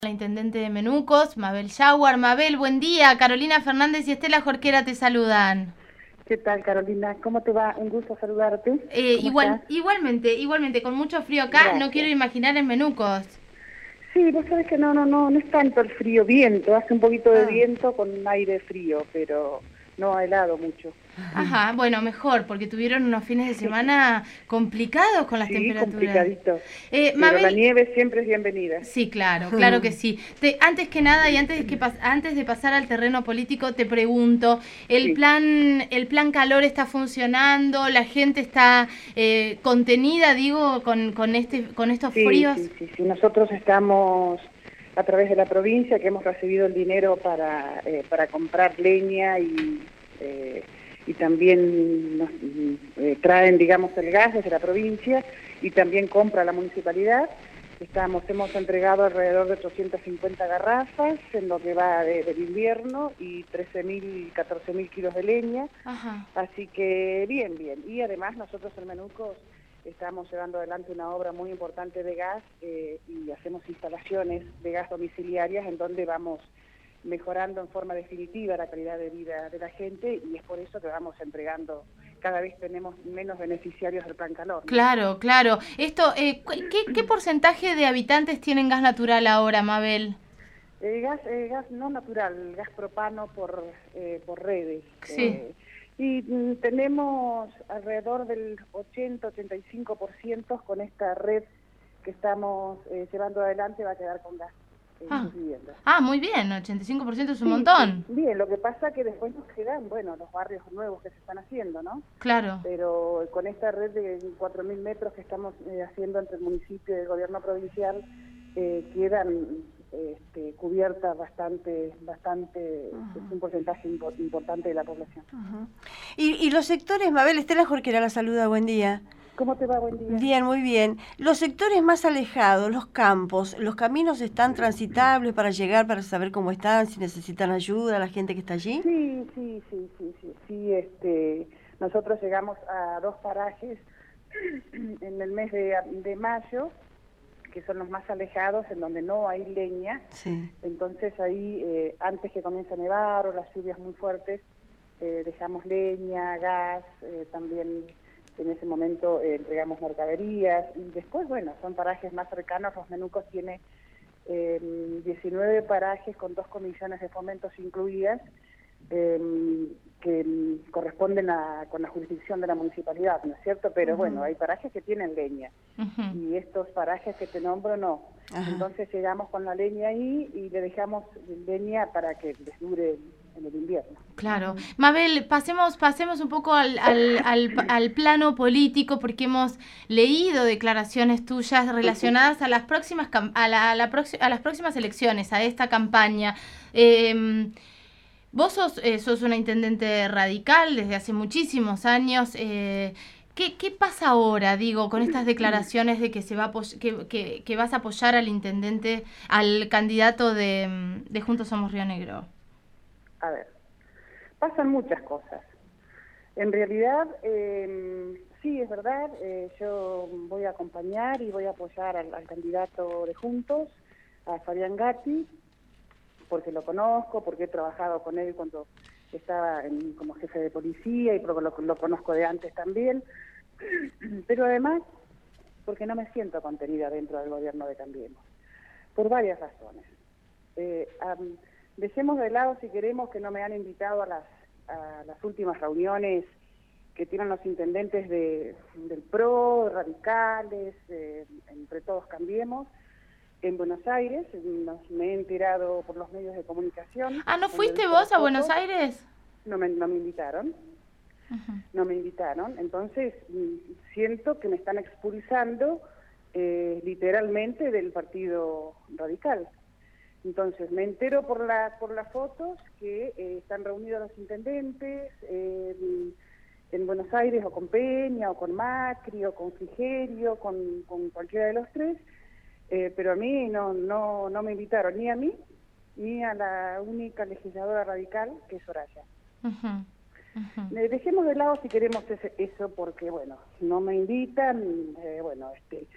La intendente de Menucos, Mabel Jaguar. Mabel, buen día. Carolina Fernández y Estela Jorquera te saludan. ¿Qué tal, Carolina? ¿Cómo te va? Un gusto saludarte. ¿Cómo estás? Igualmente, con mucho frío acá, no quiero Gracias. imaginar en Menucos. Sí, vos sabés que no es tanto el frío, viento, hace un poquito de Ah. viento con un aire frío, pero no ha helado mucho. Ajá, bueno, mejor, porque tuvieron unos fines de semana complicados con las Sí, temperaturas. complicadito, pero la Mabel, nieve siempre es bienvenida. sí, claro que sí. Antes que nada y antes de pasar al terreno político, te pregunto, Sí, el plan calor está funcionando, la gente está contenida, digo, con estos fríos. sí. Nosotros estamos a través de la provincia que hemos recibido el dinero para comprar leña eh, y también nos traen, digamos, el gas desde la provincia y también compra la municipalidad. Hemos entregado alrededor de 850 garrafas en lo que va del invierno y 13.000, 14.000 kilos de leña. Ajá. Así que bien. Y además nosotros en Menucos estamos llevando adelante una obra muy importante de gas y hacemos instalaciones de gas domiciliarias en donde vamos mejorando en forma definitiva la calidad de vida de la gente y es por eso que vamos entregando, cada vez tenemos menos beneficiarios del plan calor, ¿no? Claro. Esto, ¿qué porcentaje de habitantes tienen gas natural ahora, Mabel? Gas no natural, gas propano por redes. Sí. Y tenemos alrededor del 80-85% con esta red que estamos llevando adelante, va a quedar con gas en Ah. sus viviendas. Muy bien, 85% es un Sí, montón. bien, lo que pasa que después nos quedan, bueno, los barrios nuevos que se están haciendo, ¿no? Claro. Pero con esta red de 4.000 metros que estamos haciendo entre el municipio y el gobierno provincial, quedan cubiertas bastante, es un porcentaje importante de la población. Y los sectores, Mabel, Estela Jorquera la saluda, buen día. ¿Cómo te va? Buen día. Bien, muy bien. Los sectores más alejados, los campos, ¿los caminos están transitables para llegar, para saber cómo están, si necesitan ayuda, la gente que está allí? Sí, nosotros llegamos a 2 parajes en el mes de mayo, que son los más alejados, en donde no hay leña. Sí. Entonces ahí, antes que comience a nevar o las lluvias muy fuertes, dejamos leña, gas, también en ese momento entregamos mercaderías. Y después, bueno, son parajes más cercanos. Los Menucos tiene 19 parajes con 2 comisiones de fomentos incluidas, que corresponden con la jurisdicción de la municipalidad, ¿no es cierto? Pero bueno, hay parajes que tienen leña y estos parajes que te nombro no. Entonces llegamos con la leña ahí y le dejamos leña para que les dure en el invierno. Claro. Mabel, pasemos un poco al plano político porque hemos leído declaraciones tuyas relacionadas a las próximas a las próximas elecciones, a esta campaña. Vos sos una intendente radical desde hace muchísimos años. ¿Qué pasa ahora, digo, con estas declaraciones de que que vas a apoyar al intendente, al candidato de Juntos Somos Río Negro? A ver, pasan muchas cosas. En realidad, sí, es verdad, yo voy a acompañar y voy a apoyar al candidato de Juntos, a Fabián Gatti, porque lo conozco, porque he trabajado con él cuando estaba como jefe de policía y porque lo conozco de antes también, pero además porque no me siento contenida dentro del gobierno de Cambiemos, por varias razones. Dejemos de lado, si queremos, que no me han invitado a las últimas reuniones que tienen los intendentes del PRO, radicales, entre todos Cambiemos, en Buenos Aires. Me he enterado por los medios de comunicación. ¿No fuiste vos a Buenos Aires? No me invitaron. No me invitaron. Entonces siento que me están expulsando literalmente del Partido Radical. Entonces me entero por las fotos que están reunidos los intendentes en Buenos Aires, o con Peña, o con Macri, o con Frigerio, con cualquiera de los tres, pero a mí no me invitaron, ni a mí, ni a la única legisladora radical, que es Soraya. Dejemos de lado, si queremos, eso, porque, bueno, no me invitan,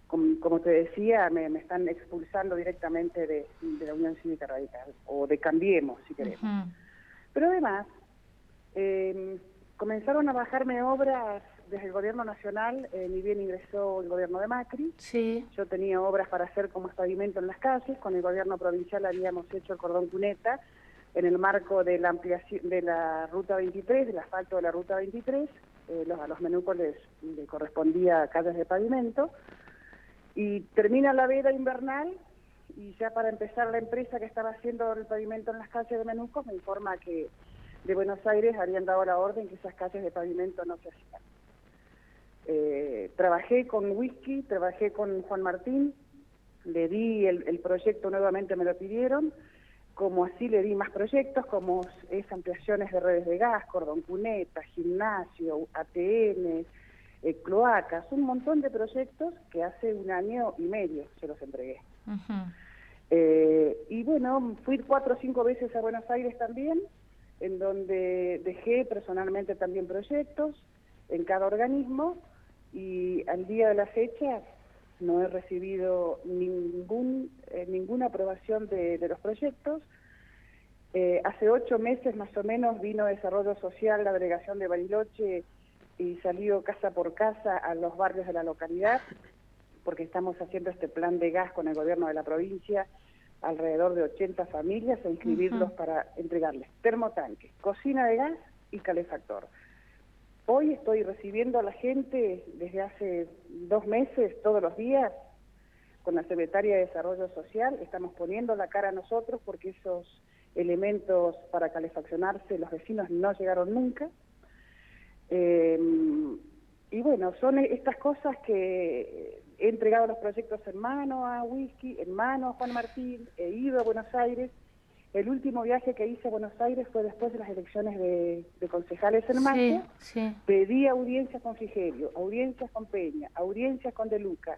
como te decía, me están expulsando directamente de la Unión Cívica Radical, o de Cambiemos, si queremos. Pero además, comenzaron a bajarme obras desde el gobierno nacional, ni bien ingresó el gobierno de Macri. Sí. Yo tenía obras para hacer como pavimento en las calles, con el gobierno provincial habíamos hecho el cordón cuneta, en el marco de la ampliación de la Ruta 23, del asfalto de la Ruta 23, a los menucos les correspondía calles de pavimento, y termina la veda invernal, y ya para empezar la empresa que estaba haciendo el pavimento en las calles de Menucos me informa que de Buenos Aires habían dado la orden que esas calles de pavimento no se hacían. Trabajé con Whisky, trabajé con Juan Martín, le di el proyecto, nuevamente me lo pidieron, como así le di más proyectos, como es ampliaciones de redes de gas, cordón cuneta, gimnasio, ATN, cloacas, un montón de proyectos que hace 1 año y medio se los entregué. Y bueno, fui 4 o 5 veces a Buenos Aires también, en donde dejé personalmente también proyectos en cada organismo, y al día de la fecha no he recibido ninguna aprobación de los proyectos. Hace 8 meses más o menos vino Desarrollo Social, la delegación de Bariloche, y salió casa por casa a los barrios de la localidad, porque estamos haciendo este plan de gas con el gobierno de la provincia, alrededor de 80 familias, a inscribirlos para entregarles termotanque, cocina de gas y calefactor. Hoy estoy recibiendo a la gente desde hace 2 meses, todos los días, con la Secretaria de Desarrollo Social, estamos poniendo la cara a nosotros porque esos elementos para calefaccionarse los vecinos no llegaron nunca. Y bueno, son estas cosas que he entregado los proyectos en mano a Whisky, en mano a Juan Martín, he ido a Buenos Aires. El último viaje que hice a Buenos Aires fue después de las elecciones de concejales en marzo. Sí. Pedí audiencias con Frigerio, audiencias con Peña, audiencias con De Luca.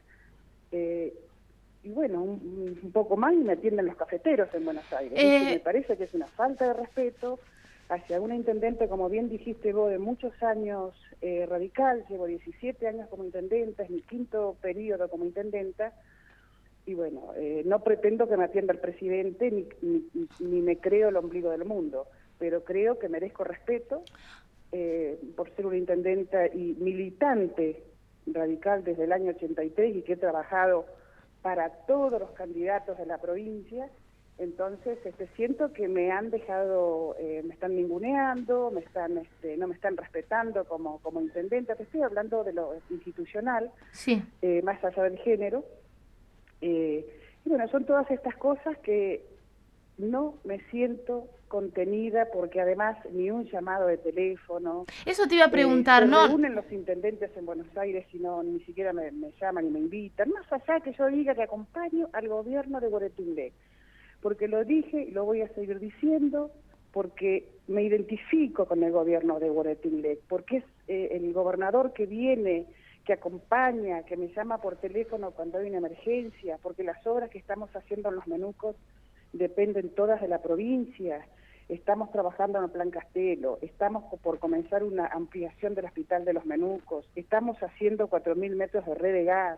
Y bueno, un poco más y me atienden los cafeteros en Buenos Aires. Me parece que es una falta de respeto hacia una intendente, como bien dijiste vos, de muchos años radical. Llevo 17 años como intendenta, es mi 5º periodo como intendenta. Y bueno, no pretendo que me atienda el presidente, ni me creo el ombligo del mundo, pero creo que merezco respeto por ser una intendenta y militante radical desde el año 83 y que he trabajado para todos los candidatos de la provincia. Entonces siento que me han dejado, me están ninguneando, no me están respetando como intendente. Te estoy hablando de lo institucional, sí. Más allá del género. Y bueno, son todas estas cosas que no me siento contenida, porque además ni un llamado de teléfono. Eso te iba a preguntar, ¿no? Se reúnen los intendentes en Buenos Aires y ni siquiera me llaman y me invitan, más allá que yo diga que acompaño al gobierno de Guaretunlé, porque lo dije y lo voy a seguir diciendo, porque me identifico con el gobierno de Guaretunlé, porque es el gobernador que viene, que acompaña, que me llama por teléfono cuando hay una emergencia, porque las obras que estamos haciendo en los Menucos dependen todas de la provincia. Estamos trabajando en el Plan Castelo, estamos por comenzar una ampliación del Hospital de los Menucos, estamos haciendo 4.000 metros de red de gas,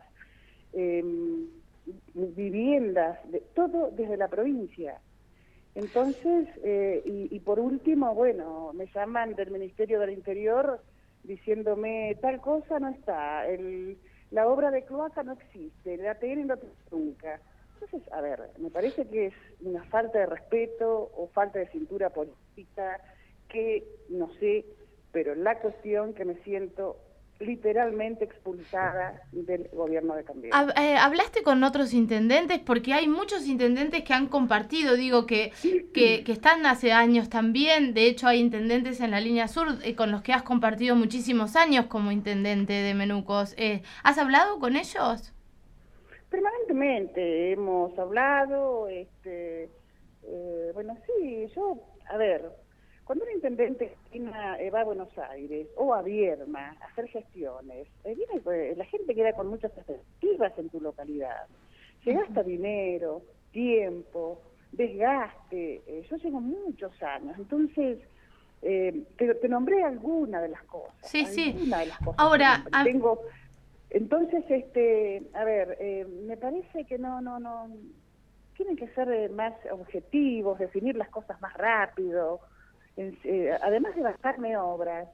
viviendas, todo desde la provincia. Entonces, y por último, bueno, me llaman del Ministerio del Interior diciéndome tal cosa no está, la obra de cloaca no existe, el ATN no tiene nunca. Entonces, a ver, me parece que es una falta de respeto o falta de cintura política, que no sé, pero la cuestión que me siento literalmente expulsada del gobierno de Cambiemos. ¿Hablaste con otros intendentes? Porque hay muchos intendentes que han compartido, digo, que están hace años también. De hecho, hay intendentes en la línea sur con los que has compartido muchísimos años como intendente de Menucos. ¿Has hablado con ellos? Permanentemente hemos hablado, bueno, sí, a ver, cuando un intendente va a Buenos Aires o a Vierma a hacer gestiones, la gente queda con muchas expectativas en tu localidad. Se gasta dinero, tiempo, desgaste. Yo llevo muchos años, entonces te nombré alguna de las cosas. Sí, sí. De las cosas ahora, tengo Entonces, a ver, me parece que no, tienen que ser más objetivos, definir las cosas más rápido, además de bajarme obras.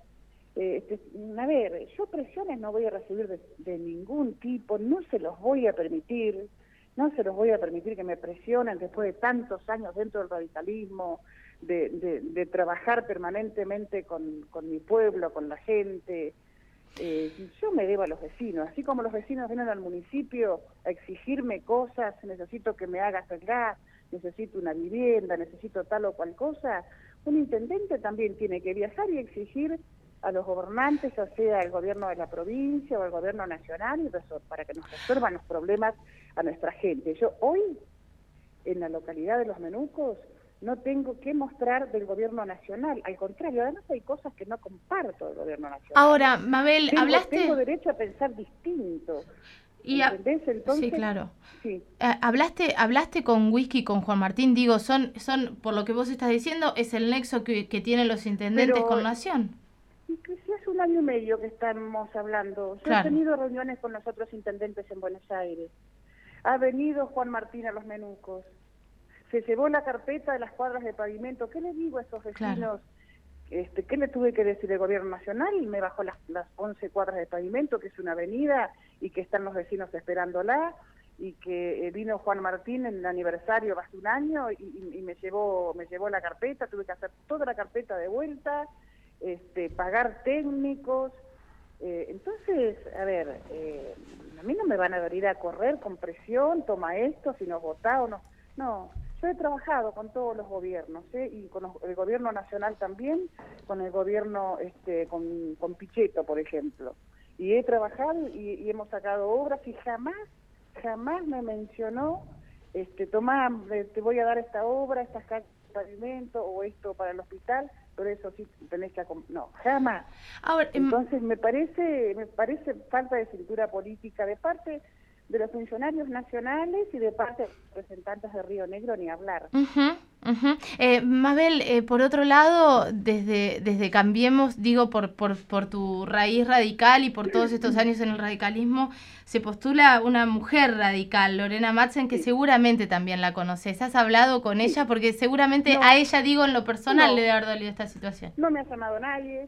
A ver, yo presiones no voy a recibir de ningún tipo, no se los voy a permitir, no se los voy a permitir que me presionen después de tantos años dentro del radicalismo, de trabajar permanentemente con mi pueblo, con la gente. Yo me debo a los vecinos, así como los vecinos vienen al municipio a exigirme cosas, necesito que me hagas el gas, necesito una vivienda, necesito tal o cual cosa, un intendente también tiene que viajar y exigir a los gobernantes, o sea, al gobierno de la provincia o al gobierno nacional, para que nos resuelvan los problemas a nuestra gente. Yo hoy, en la localidad de Los Menucos, no tengo que mostrar del gobierno nacional, al contrario, además hay cosas que no comparto del gobierno nacional. Ahora, Mabel, Tengo derecho a pensar distinto. ¿Entendés? Entonces, sí, claro. Sí. ¿Hablaste con Whisky, con Juan Martín? Digo, son, por lo que vos estás diciendo, es el nexo que tienen los intendentes con Nación. Si hace 1 año y medio que estamos hablando. Yo he tenido reuniones con los otros intendentes en Buenos Aires. Ha venido Juan Martín a Los Menucos. Se llevó la carpeta de las cuadras de pavimento. ¿Qué le digo a esos vecinos? ¿Qué le tuve que decir al gobierno nacional? Me bajó las 11 cuadras de pavimento, que es una avenida, y que están los vecinos esperándola, y que vino Juan Martín en el aniversario hace 1 año, y me llevó la carpeta, tuve que hacer toda la carpeta de vuelta, pagar técnicos. Entonces, a ver, a mí no me van a venir a correr con presión, toma esto, si nos votá o no. No, yo he trabajado con todos los gobiernos, y con el gobierno nacional también, con el gobierno, con Pichetto, por ejemplo. Y he trabajado y hemos sacado obras y jamás me mencionó, tomá, te voy a dar esta obra, estas calles de pavimento o esto para el hospital, pero eso sí tenés que... No, jamás. Ahora, entonces me parece falta de cintura política de parte de los funcionarios nacionales y de parte de los representantes de Río Negro, ni hablar. Mabel, por otro lado, desde Cambiemos, digo, por tu raíz radical y por todos estos años en el radicalismo, se postula una mujer radical, Lorena Madsen, que seguramente también la conoces. ¿Has hablado con ella? Porque seguramente a ella, digo, en lo personal le debe haber dolido esta situación. No me ha llamado nadie.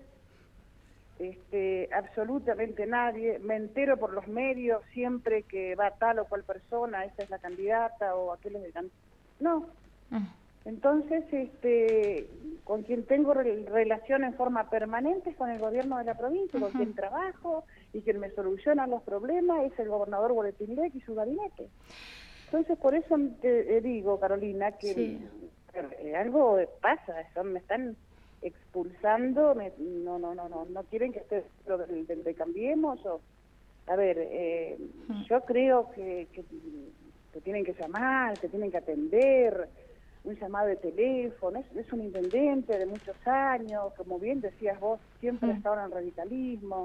Absolutamente nadie. Me entero por los medios siempre que va tal o cual persona, esta es la candidata o aquel es el candidato. No. Entonces, con quien tengo relación en forma permanente es con el gobierno de la provincia, con quien trabajo y quien me soluciona los problemas es el gobernador Boletín-Leck y su gabinete. Entonces, por eso te digo, Carolina, que algo pasa, me están expulsando, no quieren que esté dentro del Cambiemos. A ver, yo creo que tienen que llamar, que tienen que atender, un llamado de teléfono, es un intendente de muchos años, como bien decías vos, siempre ha estado en el radicalismo.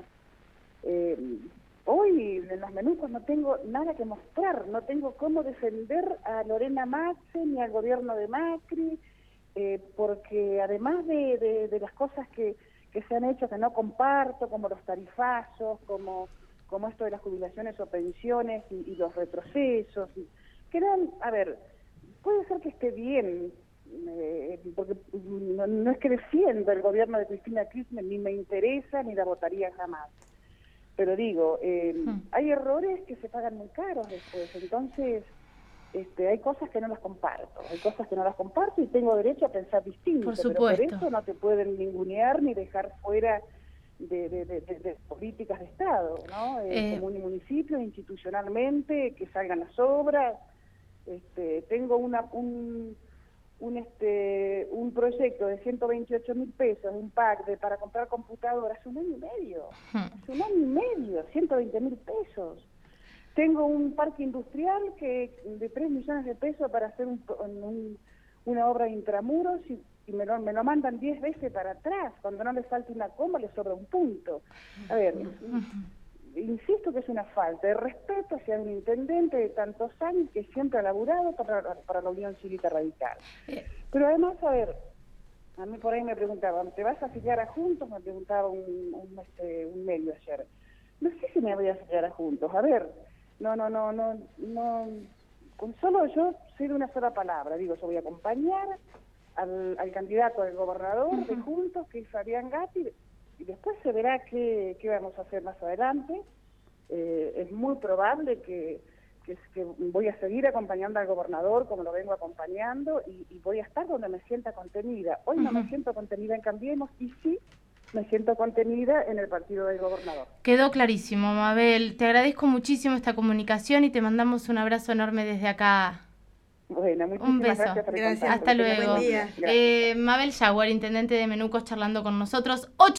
Hoy en Los Menucos no tengo nada que mostrar, no tengo cómo defender a Lorena Madsen ni al gobierno de Macri, porque además de las cosas que se han hecho que no comparto, como los tarifazos, como esto de las jubilaciones o pensiones y los retrocesos, que eran, a ver, puede ser que esté bien, porque no es que defienda el gobierno de Cristina Kirchner, ni me interesa, ni la votaría jamás. Pero digo, hay errores que se pagan muy caros después, entonces hay cosas que no las comparto, y tengo derecho a pensar distinto. Por supuesto. Pero por eso no te pueden ningunear ni dejar fuera de políticas de Estado, ¿no? Como un municipio, institucionalmente, que salgan las obras. Tengo un proyecto de 128.000 pesos, un pack para comprar computadoras hace 1 año y medio. Hace 1 año y medio, 120.000 pesos. Tengo un parque industrial de 3 millones de pesos para hacer una obra de intramuros y me lo mandan 10 veces para atrás. Cuando no le falta una coma, le sobra un punto. A ver, insisto que es una falta de respeto hacia un intendente de tantos años que siempre ha laburado para la Unión Cívica Radical. Pero además, a ver, a mí por ahí me preguntaban, ¿te vas a afiliar a Juntos? Me preguntaba un medio ayer. no sé si me voy a afiliar a Juntos. A ver, no, con solo yo soy de una sola palabra. Digo, yo voy a acompañar al candidato al gobernador de Juntos, que es Fabián Gatti, y después se verá qué vamos a hacer más adelante. Es muy probable que voy a seguir acompañando al gobernador como lo vengo acompañando y voy a estar donde me sienta contenida. Hoy no me siento contenida en Cambiemos y sí me siento contenida en el partido del gobernador. Quedó clarísimo, Mabel. Te agradezco muchísimo esta comunicación y te mandamos un abrazo enorme desde acá. Bueno, Un beso. Gracias por el Gracias. contacto. Hasta luego. Buen día. Mabel Jaguar, intendente de Menucos, charlando con nosotros.